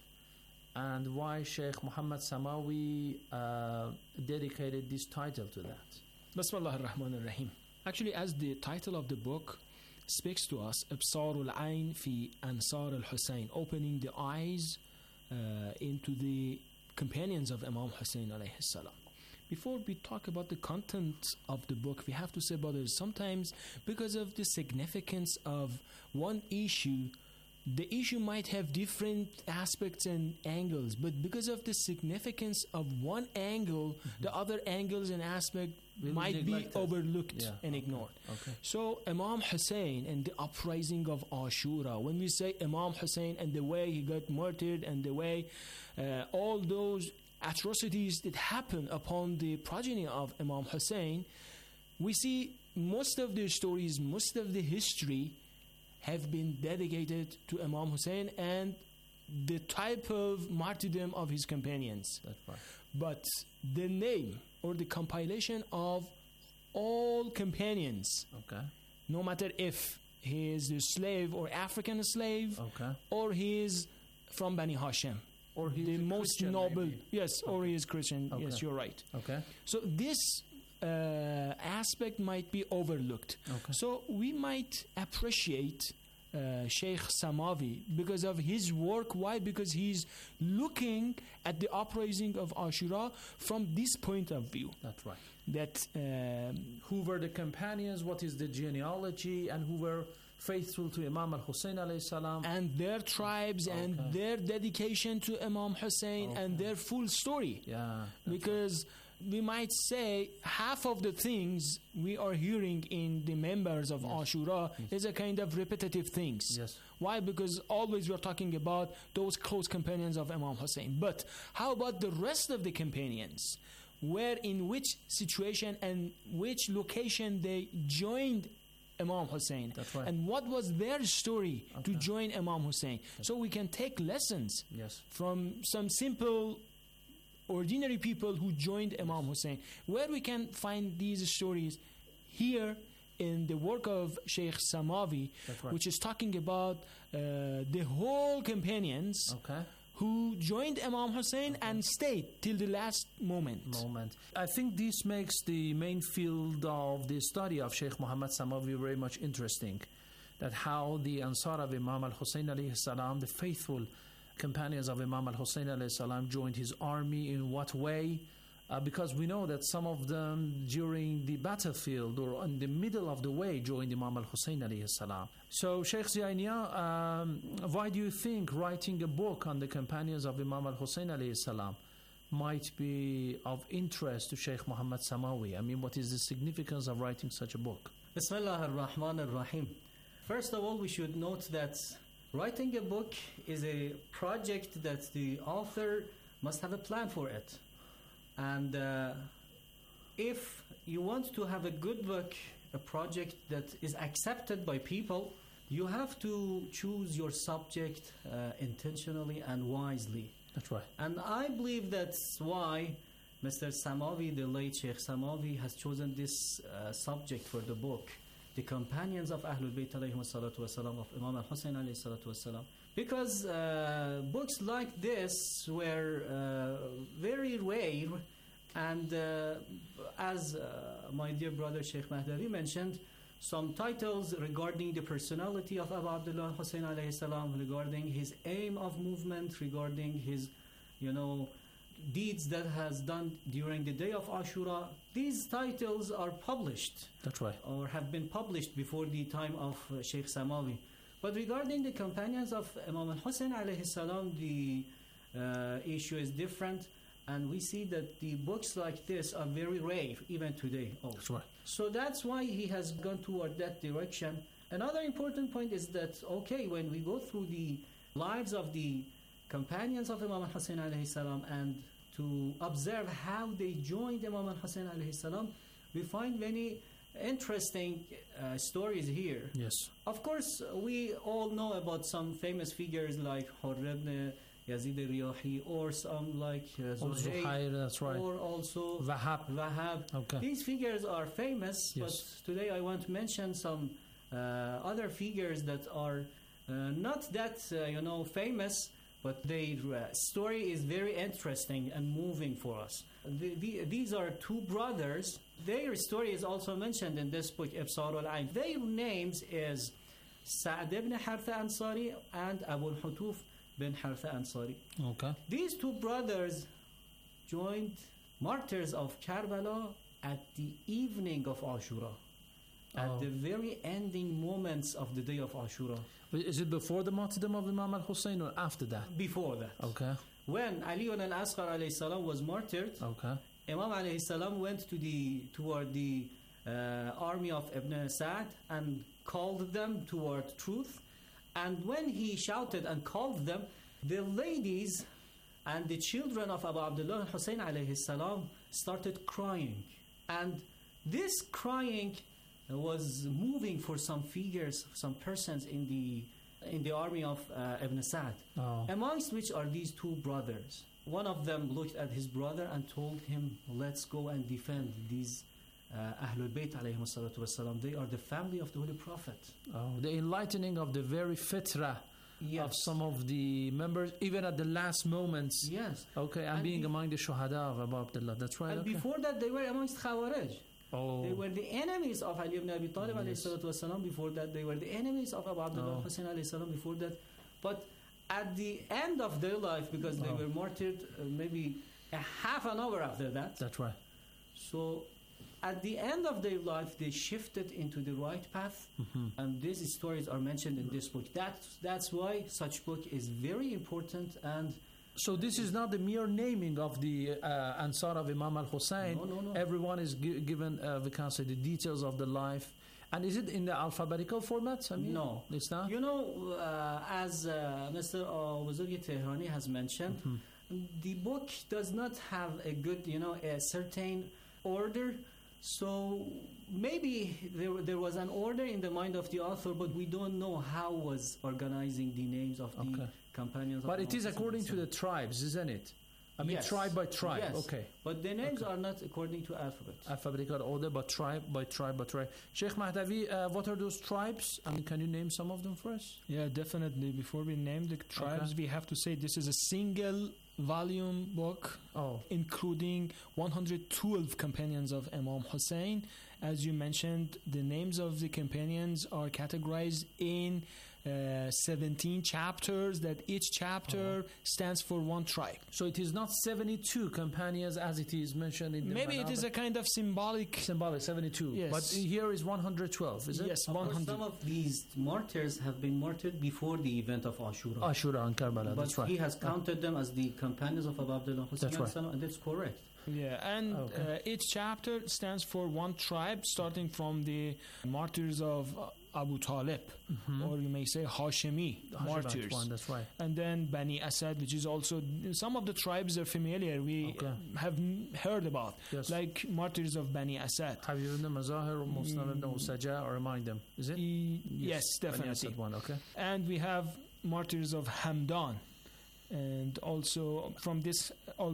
and why Sheikh Muhammad Samawi uh, dedicated this title to that? Bismillah ar-Rahman ar-Rahim. Actually, as the title of the book speaks to us, Ibsar al-Ain fi Ansar al-Hussein, opening the eyes uh, into the companions of Imam Hussein alayhi salam. Before we talk about the content of the book, we have to say, brothers, sometimes because of the significance of one issue, the issue might have different aspects and angles, but because of the significance of one angle, mm-hmm. the other angles and aspects might be overlooked yeah. and ignored. Okay. So Imam Hussein and the uprising of Ashura, when we say Imam Hussein and the way he got martyred and the way uh, all those atrocities that happened upon the progeny of Imam Hussein, we see most of the stories, most of the history have been dedicated to Imam Hussein and the type of martyrdom of his companions. That's right. But the name or the compilation of all companions, okay, no matter if he is a slave or African slave, okay, or he is from Bani Hashim, or he's the most Christian, noble, maybe. yes, okay. or he is Christian, okay. yes, you're right. Okay. So this uh, aspect might be overlooked. Okay. So we might appreciate uh, Sheikh Samawi because of his work. Why? Because he's looking at the uprising of Ashura from this point of view. That's right. That um, who were the companions, what is the genealogy, and who were faithful to Imam al-Hussein alayhi salam, and their tribes okay. and their dedication to Imam Hussein okay. and their full story. Yeah, because right. we might say half of the things we are hearing in the members of yes. Ashura yes. is a kind of repetitive things. Yes. Why? Because always we are talking about those close companions of Imam Hussein. But how about the rest of the companions? Where, in which situation and which location they joined Imam Hussein, right. and what was their story okay. to join Imam Hussein, yes. so we can take lessons yes. from some simple ordinary people who joined Imam Hussein. Where we can find these stories? Here in the work of Sheikh Samawi, right. which is talking about uh, the whole companions okay. who joined Imam Hussein okay. and stayed till the last moment. Moment. I think this makes the main field of the study of Sheikh Muhammad Samawi very much interesting. That how the Ansar of Imam al-Hussein alayhi salam, the faithful companions of Imam al-Hussein alayhi salam, joined his army, in what way? Uh, because we know that some of them during the battlefield or in the middle of the way joined Imam al-Hussein alayhi salam. So Sheikh Ziainia, um, why do you think writing a book on the companions of Imam al-Hussein alayhi salam might be of interest to Sheikh Muhammad Samawi? I mean, what is the significance of writing such a book? Bismillah ar-Rahman ar-Rahim. First of all, we should note that writing a book is a project that the author must have a plan for it. And uh, if you want to have a good book, a project that is accepted by people, you have to choose your subject uh, intentionally and wisely. That's right. And I believe that's why Mister Samawi, the late Sheikh Samawi, has chosen this uh, subject for the book, the companions of Ahlul Bayt alayhim salatu wasalam, of Imam al-Hussein alayhi salatu wasalam. Because uh, books like this were uh, very rare, and uh, as uh, my dear brother Sheikh Mahdavi mentioned, some titles regarding the personality of Abu Abdullah Hussein alayhi salam, regarding his aim of movement, regarding his, you know, deeds that has done during the day of Ashura. These titles are published. That's right. Or have been published before the time of uh, Sheikh Samawi. But regarding the companions of Imam al-Hussein alayhi salam, the uh, issue is different, and we see that the books like this are very rare even today also. That's right. So that's why he has gone toward that direction. Another important point is that, okay, when we go through the lives of the companions of Imam al-Hussein alayhi salam and to observe how they joined Imam al-Hussein alayhi salam, we find many interesting uh, stories here. Yes. Of course, we all know about some famous figures like Hurr ibn Yazid al-Riyahi, or some like uh, Zuhayr, that's right. or also Wahab. Wahab. Okay. These figures are famous, Yes. but today I want to mention some uh, other figures that are uh, not that uh, you know famous, but their uh, story is very interesting and moving for us. The, the, these are two brothers. Their story is also mentioned in this book, Ibsar al-Ayn. Their names is Sa'd ibn Hartha Ansari and Abu al-Hutuf bin Hartha Ansari. Okay. These two brothers joined martyrs of Karbala at the evening of Ashura, at Oh. the very ending moments of the day of Ashura. Is it before the martyrdom of Imam al-Hussein or after that? Before that. Okay. When Ali ibn al-Asghar alayhi salam was martyred, Okay. Imam alayhi salam went to the toward the uh, army of Ibn Sa'd and called them toward truth. And when he shouted and called them, the ladies and the children of Abu Abdullah al-Hussein alayhi salam started crying. And this crying was moving for some figures, some persons in the in the army of uh, Ibn Sa'd, Oh. amongst which are these two brothers. One of them looked at his brother and told him, let's go and defend these uh, Ahlul Bayt alayhim salatu wasalam. They are the family of the Holy Prophet. Oh, the enlightening of the very fitra Yes. of some of the members, even at the last moments. Yes. Okay, and, And being be- among the shuhada of Abu Abdullah. That's right. And okay. before that, they were amongst Khawarij. Oh. They were the enemies of Ali ibn Abi Talib alayhi Yes. salatu wasalam. Before that, they were the enemies of Abu Abdullah Oh. Hussein alayhi salam. Before that, but at the end of their life, because they Oh. were martyred uh, maybe a half an hour after that. That's right. So at the end of their life, they shifted into the right path, Mhm. and these stories are mentioned in this book. That's that's why such book is very important. And So this is not the mere naming of the uh, Ansar of Imam al-Hussein. No, no, no. Everyone is gi- given, uh, we can say, the details of the life. And is it in the alphabetical format? I mean, no, it's not. You know, uh, as uh, Mister Wazirgi Tehrani has mentioned, the book does not have a good, you know, a certain order. So maybe there, there was an order in the mind of the author, but we don't know how was organizing the names of the Okay. companions. But of it is Imam according to Hussein. the tribes, isn't it? I mean, Yes. tribe by tribe. Yes. Okay. But the names Okay. are not according to alphabet. Alphabetical order, but tribe by tribe by tribe. Sheikh Mahdavi, uh, what are those tribes? I mean, can you name some of them for us? Yeah, definitely. Before we name the tribes, Okay. we have to say this is a single volume book, oh. including one hundred twelve companions of Imam Hussein. As you mentioned, the names of the companions are categorized in uh, seventeen chapters, that each chapter Oh. stands for one tribe. So it is not seventy-two companions as it is mentioned in the Maybe it is Manabir. a kind of symbolic. Symbolic, seventy-two. Yes. But here is one hundred twelve, is it? Yes, Of one course, hundred. some of these martyrs have been martyred before the event of Ashura. Ashura and Karbala, But that's right. he has counted them as the companions of Abu Abdullah Hussein, That's right. and that's correct. Yeah, and Okay. uh, each chapter stands for one tribe, starting from the martyrs of uh, Abu Talib, Mhm. or you may say Hashemi The Hashemite martyrs. one, that's right. And then Bani Asad, which is also some of the tribes are familiar. We Okay. have n- heard about, Yes. like martyrs of Bani Asad. Habib ibn Mazahir or Muslim ibn Usaja, or remind them, is it? E- yes, Bani definitely. Asad one, okay. And we have martyrs of Hamdan. And also from this,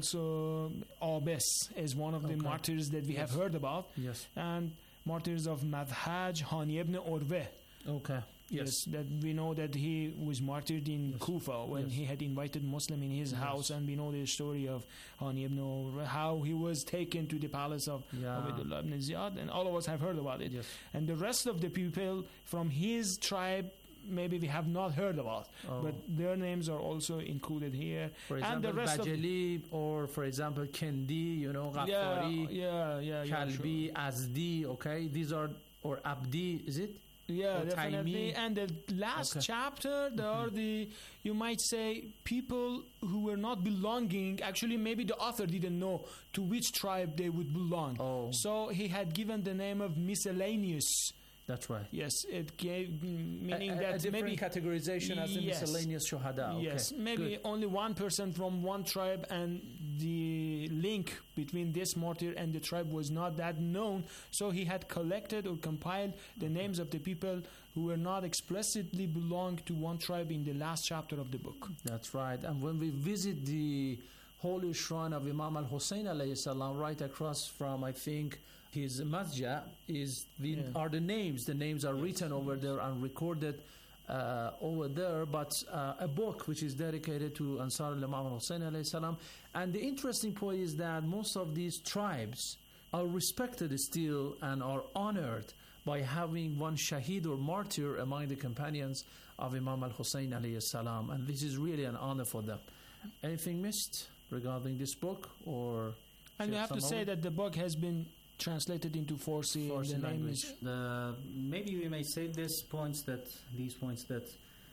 also Abes is one of the Okay. martyrs that we have Yes. heard about. Yes. And martyrs of Madhaj, Hani ibn Urve. Okay. Yes, that we know that he was martyred in Kufa when Yes. he had invited Muslim in his Yes. house, and we know the story of Hani ibn Urve, how he was taken to the palace of Yeah. Ubaydullah ibn Ziyad, and all of us have heard about it. Yes. And the rest of the people from his tribe, maybe we have not heard about, Oh. but their names are also included here. For and example, the rest of Bajali, or for example, Kendi, you know, yeah, Ghaffari, yeah, yeah, yeah, Kalbi, sure. Azdi, okay? These are, or Abdi, is it? Yeah, or definitely. Taimi. And the last Okay. chapter, there are the, you might say, people who were not belonging. Actually, maybe the author didn't know to which tribe they would belong. Oh. So he had given the name of miscellaneous That's right. Yes, it gave meaning a, a, that a different maybe categorization as the yes, miscellaneous shuhada. Okay. Yes, maybe Good. only one person from one tribe, and the link between this martyr and the tribe was not that known. So he had collected or compiled the names of the people who were not explicitly belong to one tribe in the last chapter of the book. That's right. And when we visit the holy shrine of Imam al-Hussein alayhi salam, right across from, I think, his masjid, is the, Yeah. are the names. The names are written over there and recorded uh, over there. But uh, a book which is dedicated to Ansar al-Imam al-Hussein alayhi salam. And the interesting point is that most of these tribes are respected still and are honored by having one shaheed or martyr among the companions of Imam al-Hussein alayhi salam. And this is really an honor for them. Anything missed regarding this book? Or And we have to say that the book has been translated into Farsi. Farsi the name language. is The, maybe we may say this points that these points that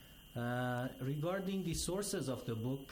uh, regarding the sources of the book,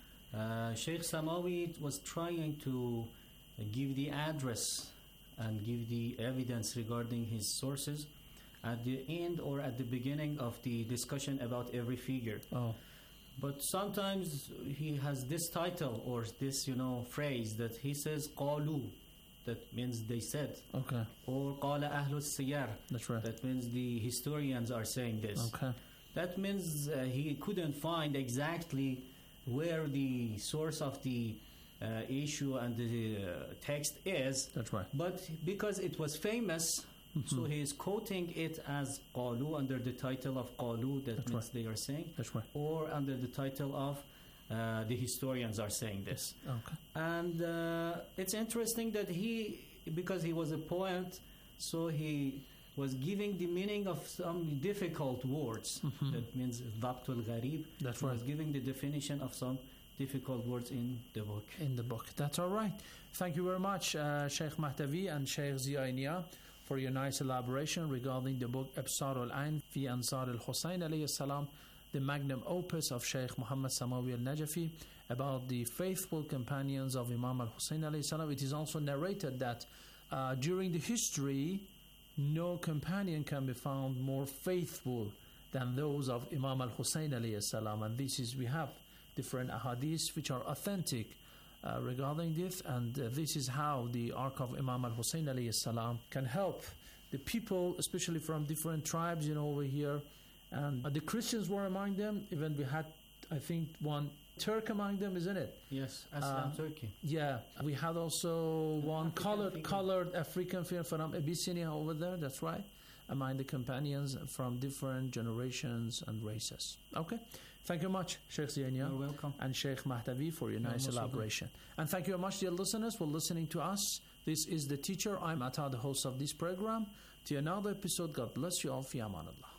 uh, Sheikh Samawi was trying to give the address and give the evidence regarding his sources at the end or at the beginning of the discussion about every figure. Oh. But sometimes he has this title or this, you know, phrase that he says "qalu," that means they said. Okay. Or "qala ahlus siyar." That's right. That means the historians are saying this. Okay. That means uh, he couldn't find exactly where the source of the uh, issue and the uh, text is. That's right. But because it was famous, Mm-hmm. so he is quoting it as qalu under the title of qalu. That That's means right. they are saying. That's right. Or under the title of uh, the historians are saying this. Okay. And uh, it's interesting that he, because he was a poet, so he was giving the meaning of some difficult words. Mhm. That means Dabtul Gharib. That's He right. was giving the definition of some difficult words in the book. In the book. That's all right. Thank you very much, uh, Sheikh Mahdavi and Sheikh Ziya for your nice elaboration regarding the book Absar al-Ain fi Ansar al-Hussein alayhi salam, the magnum opus of Sheikh Muhammad Samawi al-Najafi, about the faithful companions of Imam al-Hussein alayhi salam. It is also narrated that uh, during the history, no companion can be found more faithful than those of Imam al-Hussein alayhi salam. And this is, we have different ahadiths which are authentic Uh, regarding this, and uh, this is how the ark of Imam al-Hussein alayhi salam can help the people, especially from different tribes, you know, over here. And uh, the Christians were among them. Even we had, I think, one Turk among them, isn't it? Yes, Aslam Uh, Turkey. Yeah, we had also one colored colored African figure from Abyssinia over there. That's right, among the companions from different generations and races. Okay. Thank you much, Sheikh Ziyania. You're welcome. And Sheikh Mahdavi for your You're nice most elaboration. And thank you very much, dear listeners, for listening to us. This is The Teacher. I'm Atta, the host of this program. To another episode, God bless you all. Fi amanallah.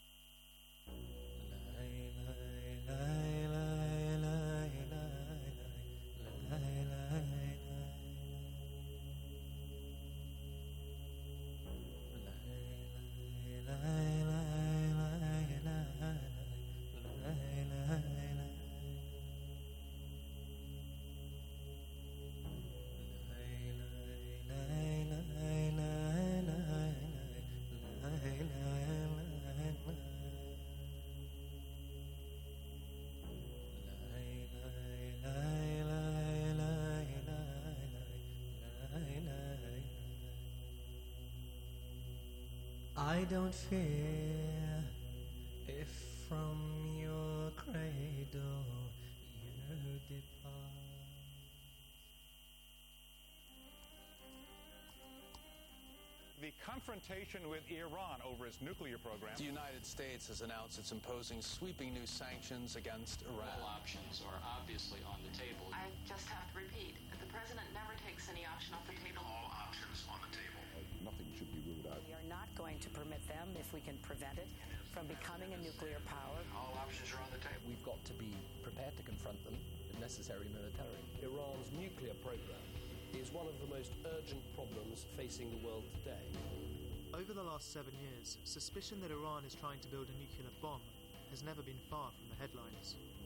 I don't fear if from your cradle you depart. The confrontation with Iran over its nuclear program. The United States has announced it's imposing sweeping new sanctions against Iran. All options are obviously on the table. I just have to repeat, the president never takes any option off the table. All options on the table. Nothing should be ruled out. We are not going to permit them, if we can prevent it, from becoming a nuclear power. All options are on the table. We've got to be prepared to confront them, if necessary, militarily. Iran's nuclear program is one of the most urgent problems facing the world today. Over the last seven years, suspicion that Iran is trying to build a nuclear bomb has never been far from the headlines.